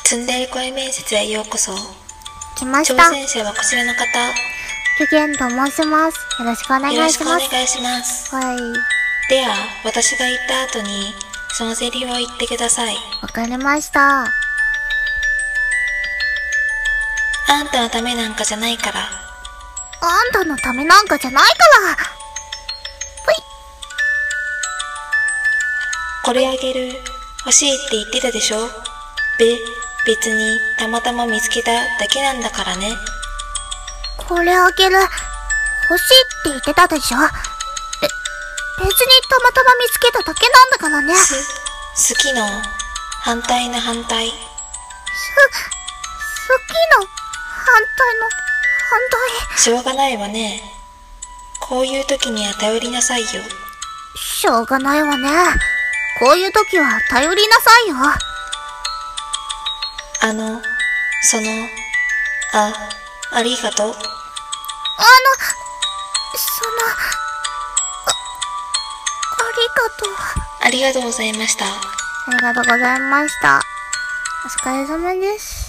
ツンデレ声面接へようこそ。 来ました。 挑戦者はこちらの方。 キュゲンと申します。よろしくお願いします。 よろしくお願いします。 はい。 では、私が言った後に、そのセリフを言ってください。 わかりました。 あんたのためなんかじゃないから。 あんたのためなんかじゃないから。ほい。 これあげる。欲しいって言ってたでしょ。別にたまたま見つけただけなんだからね。 これあげる。欲しいって言ってたでしょ。別にたまたま見つけただけなんだからね。 好きの反対の反対。 好きの反対の反対。 しょうがないわね。こういう時には頼りなさいよ。 しょうがないわね。こういう時は頼りなさいよ。 ありがとう。 ありがとう。 ありがとうございました。 ありがとうございました。お疲れ様です。